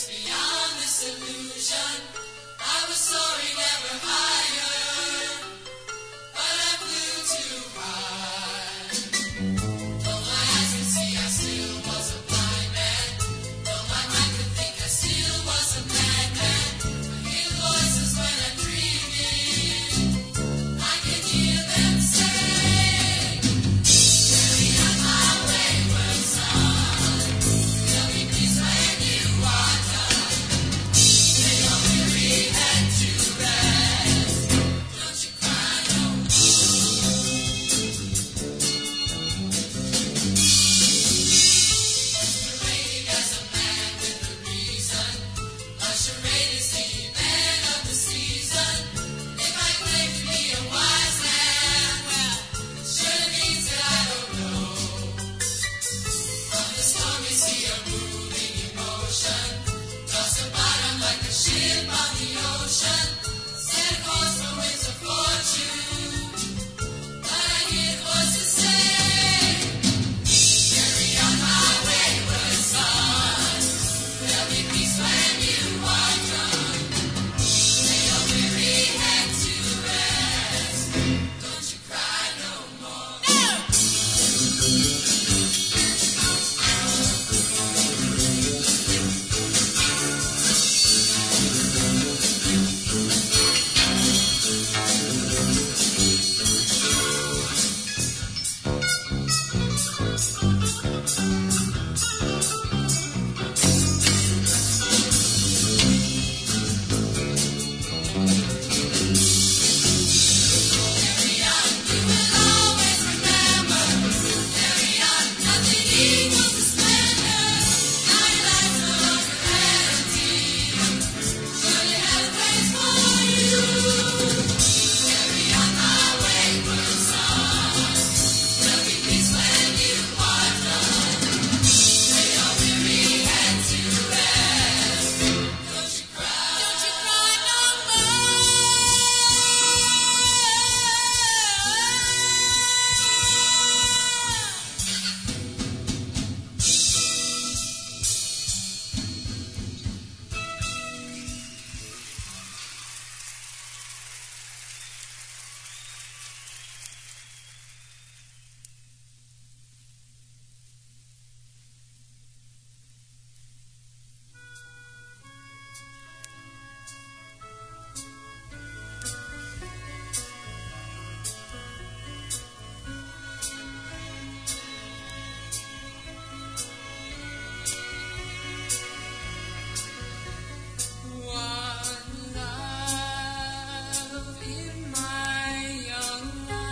beyond this illusion. I was soaring ever higher, but I flew too high. Though my eyes could see, I still was a blind man. Though my mind could think, I still was a madman. I hear voices when I'm dreaming. I can hear them say, carry on my wayward son. There'll be peace when you are done. Lay your weary head to rest. Don't you cry no Masquerading as a man with a reason. A charade is the event of the season. If I claim to be a wise man, well, it surely means that I don't know. From the stormy sea of moving emotion, toss the bottom like a ship on the ocean. Set a course for winds of fortune. But I hear voices say, carry on my wayward son. There'll be peace when you are done. Lay your weary head to rest. Don't you cry no more. Carry on, you will always remember. Carry on, nothing equals the splendor. Now your life's no longer empty. Surely has place for you. Carry on, my wayward son. There'll be peace when you are done. Lay your weary head to rest. Don't you cry no more. One love in my young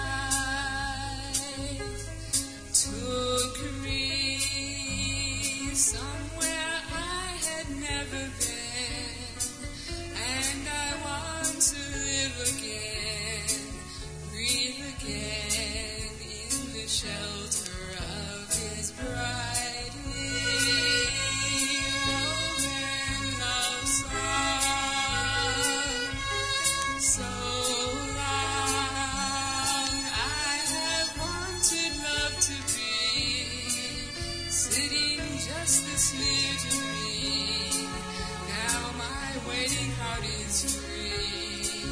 life took me somewhere I had never been, and I want to live again, breathe again in the shelter of his bright woven love song. So long I have wanted love to be sitting just this near to me. Now my waiting heart is free.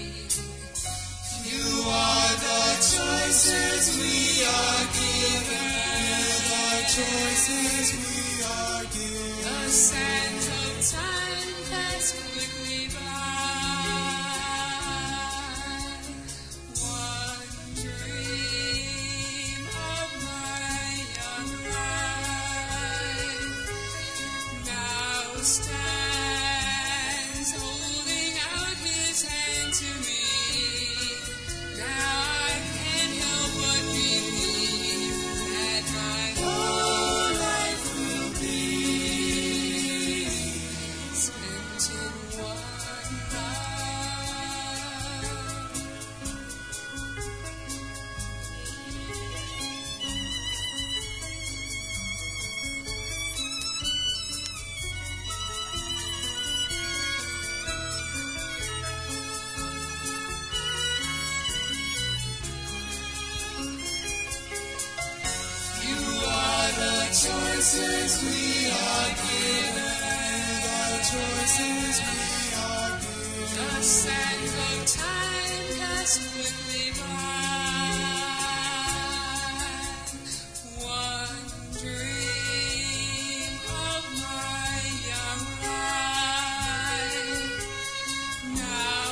You are the choices we are given. The choices we are given. The sands of time pass quickly by. One dream of my young life now stands holding out his hand to me. Now I can't help but believe that my whole life will be spent in one love. choices we are given, the places we are good. The sands of time pass quickly by. One dream of my young life now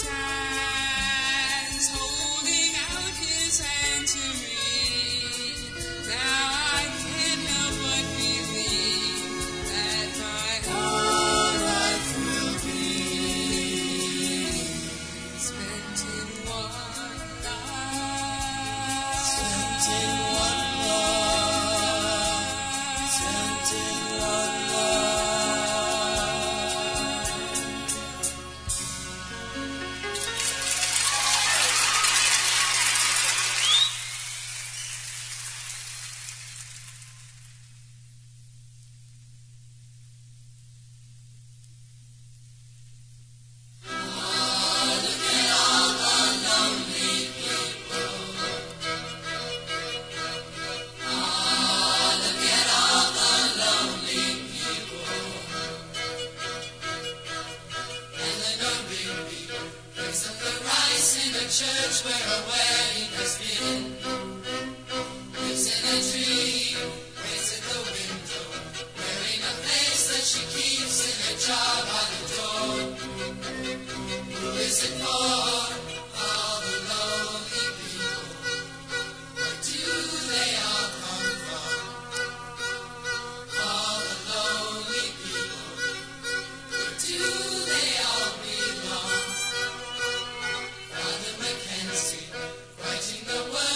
stands holding out his hand to me. Now I can't help but believe that my whole life will be spent in one life. Spent in one life. Spent in one life. Church where a wedding has been. Lives in a tree, waits at the window, wearing a face that she keeps in a jar by the door. Who is it for? All the lonely people. Where do they all come from? All the lonely people. Where do they all belong? Father Mackenzie, writing the word.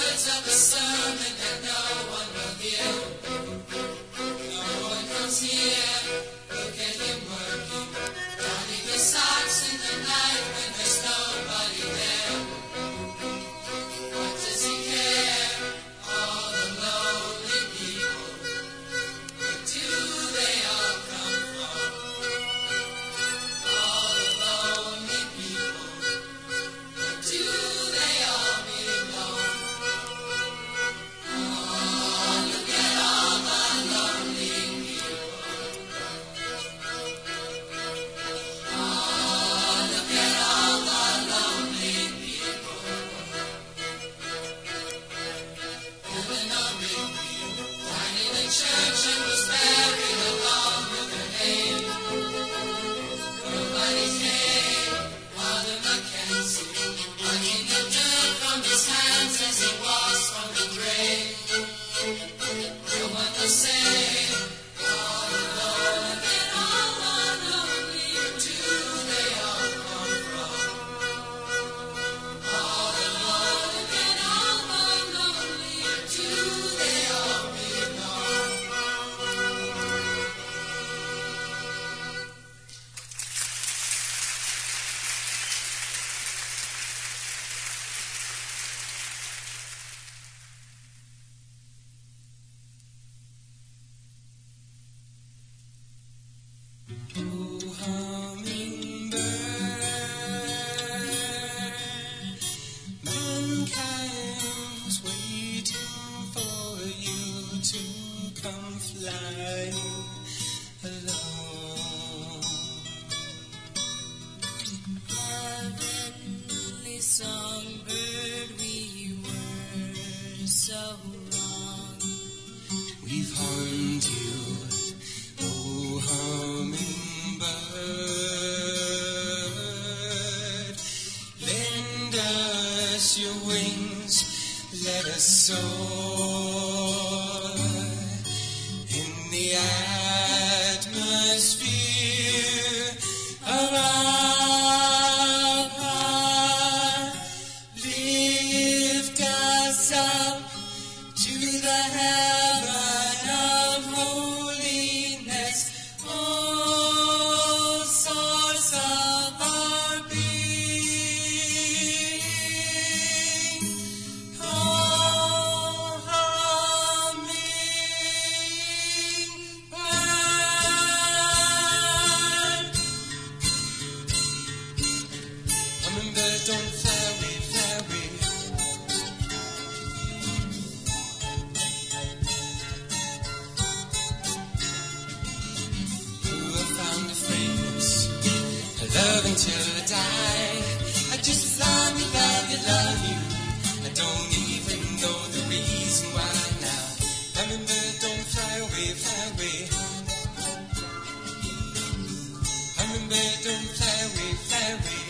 Hummingbird, don't fly away, fly away.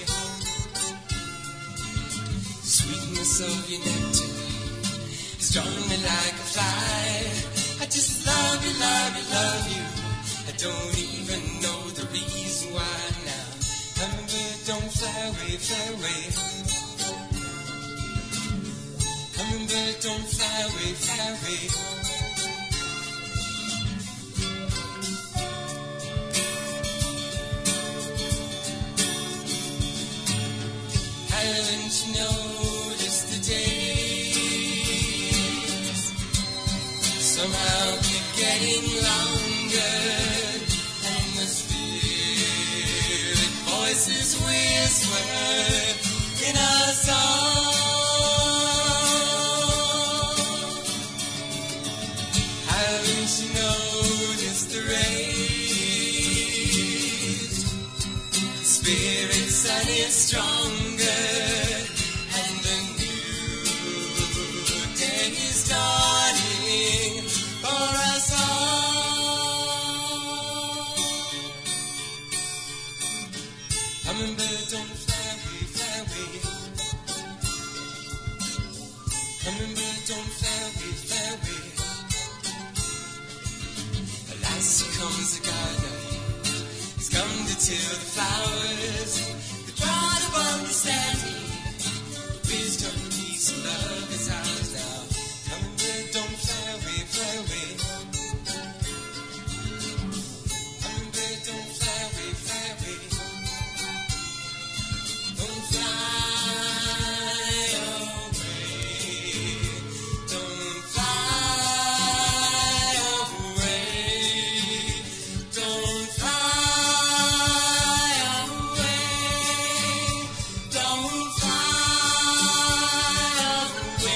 Sweetness of your nectar has drawn me like a fly. I just love you, love you, love you. I don't even know the reason why now. Hummingbird, don't fly away, fly away. Hummingbird, don't fly away, fly away. Haven't you noticed the days somehow keep getting longer, and the spirit voices whisper in our song? Haven't you noticed the rays? Spirit sun is stronger, and the new day is dawning for us all. Hummingbird, don't fly away, fly away. Hummingbird, don't fly away, fly away. Alas, here comes the gardener. He's come to till the flowers. The pride of understanding, wisdom, peace, and love is ours now. Hummingbird, don't fly away, fly away. Hummingbird, don't fly away, fly away. Don't fly away. Don't fly away. Don't fly away. Don't fly away.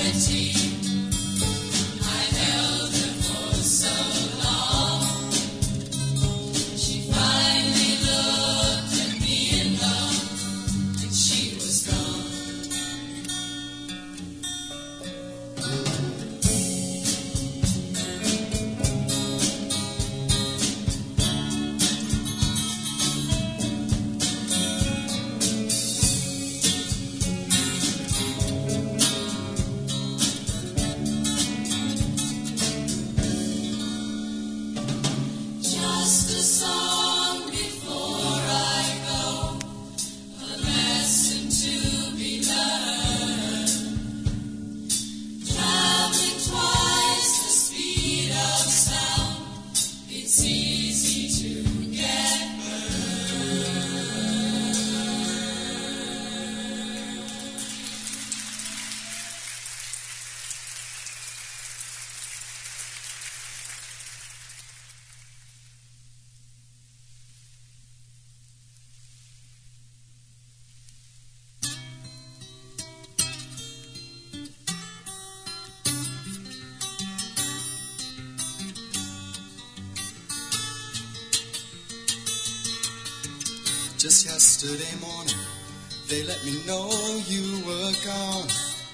Just yesterday morning, they let me know you were gone.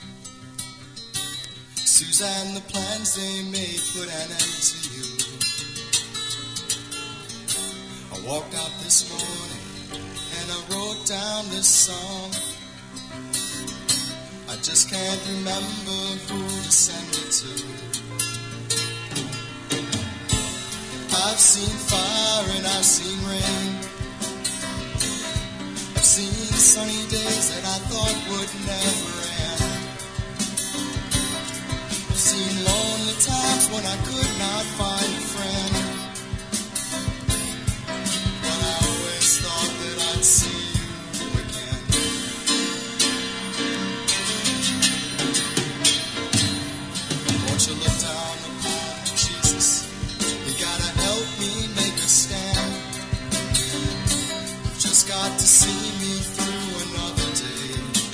Suzanne, the plans they made put an end to you. I walked out this morning and I wrote down this song. I just can't remember who to send it to. I've seen fire and I've seen rain. I've seen sunny days that I thought would never end. I've seen lonely times when I could not find a friend. But I always thought that I'd see you again. Won't you look down upon me, Jesus? You gotta help me make a stand. You've just got to see me through another day.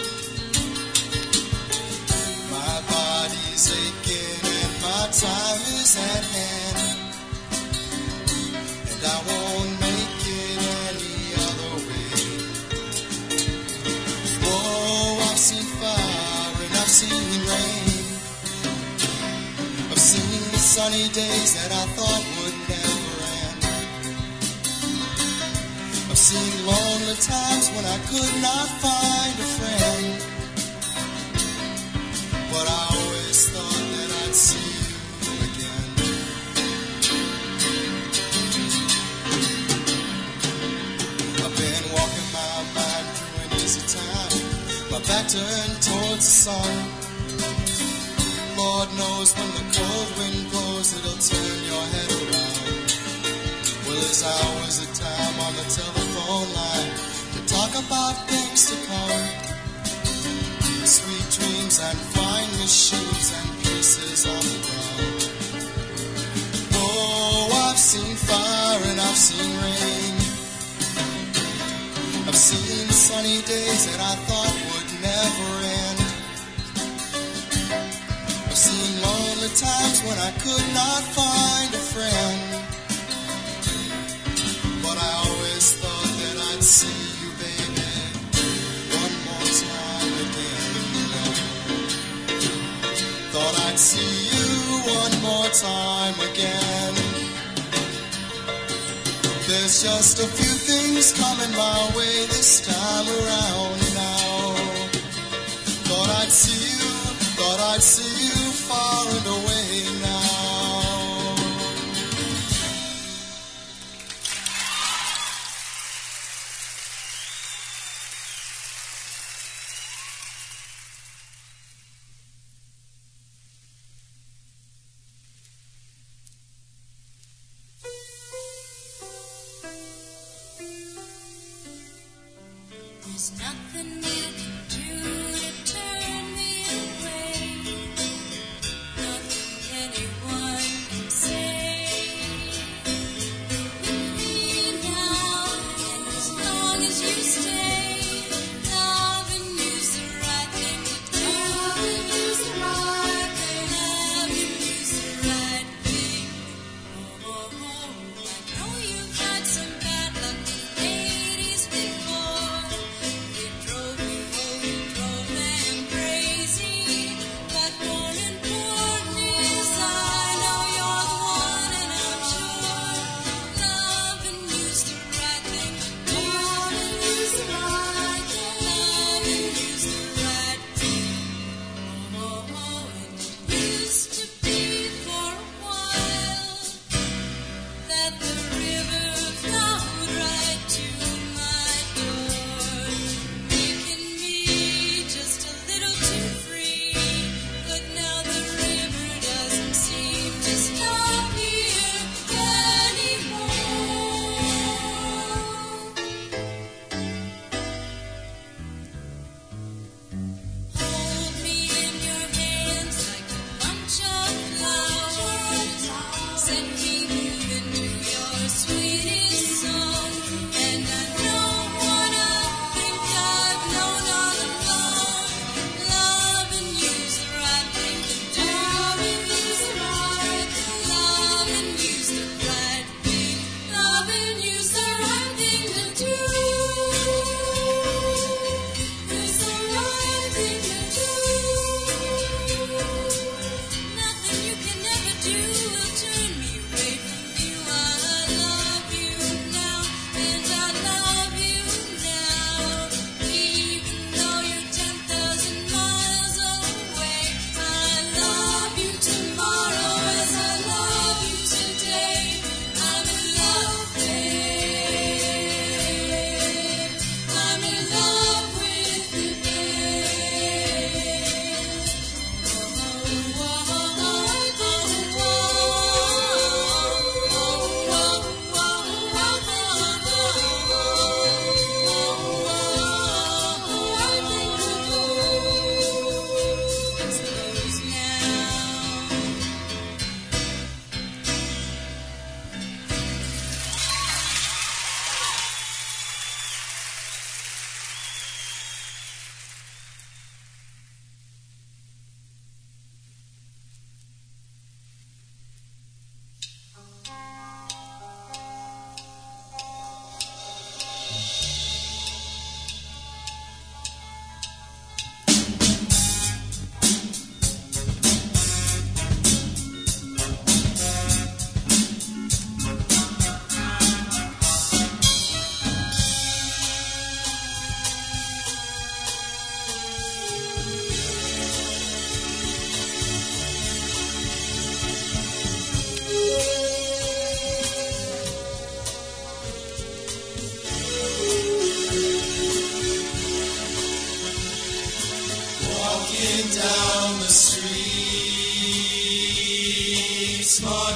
My body's aching and my time is at hand, and I won't make it any other way. Oh, I've seen fire and I've seen rain. I've seen sunny days that I thought would never end. I've seen lonely times when I could not find a friend. But I always thought that I'd see you again. I've been walking my mind through an easy time, my back turned towards the sun. Lord knows when the cold wind blows, it'll turn your head around. Well, there's hours of time on the telephone line to talk about things to come. Sweet dreams and fine machines and pieces on the ground. Oh, I've seen fire and I've seen rain. I've seen sunny days that I thought would never end. I've seen lonely times when I could not find a friend. But I always thought that I'd see you, baby, one more time again. Thought I'd see you one more time again. There's just a few things coming my way this time around now. Thought I'd see you far and away now. There's nothing you can do to turn me away. Nothing anyone can say. With me now, and as long as you stay, loving you's the right thing to do. Loving you's the right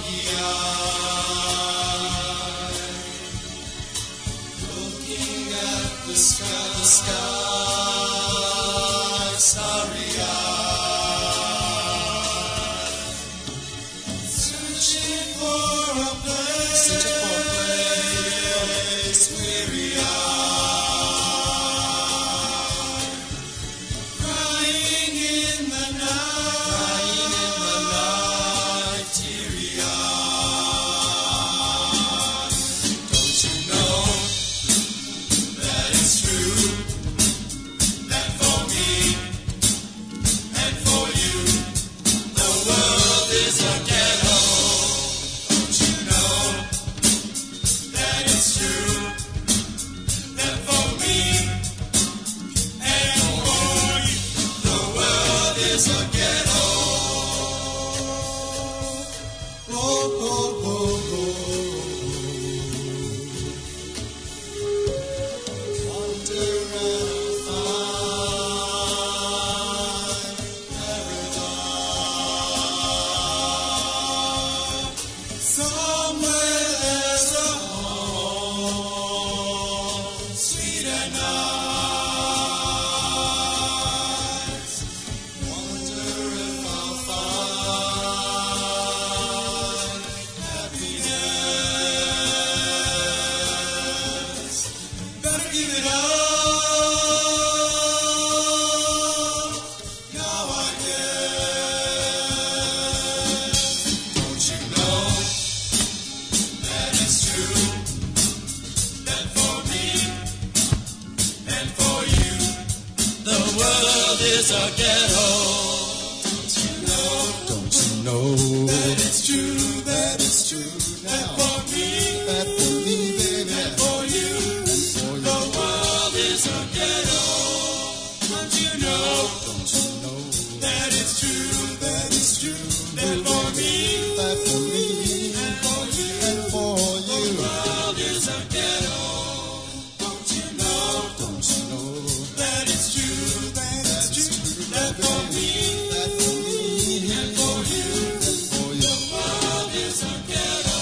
foggy-eyed, looking at the sky, starry-eyed, searching for a place, weary-eyed, crying in the night, teary-eyed. Don't you know that it's true that for me and for you the world is a ghetto? Don't you know that it's true that for me and for you the world is a ghetto? Oh, oh, oh, oh. Wander and find paradise. Somewhere there's a home, sweet and nice. Wonder if I'll find happiness. Better give it up. Now I guess. Don't you know that it's true that for me and for you the world is a ghetto? Don't you know that it's true that for me baby, and for you the world is a ghetto? Don't you know that it's true that for me and for you the world is a ghetto? Don't you know that it's true that for me and for you the world is a ghetto?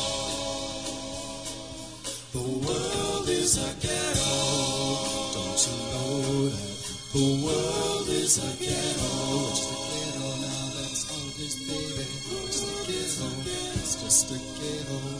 The world is a ghetto. Don't you know that the world is a ghetto? It's the ghetto now, that's all this, baby. It's the ghetto, it's just a ghetto.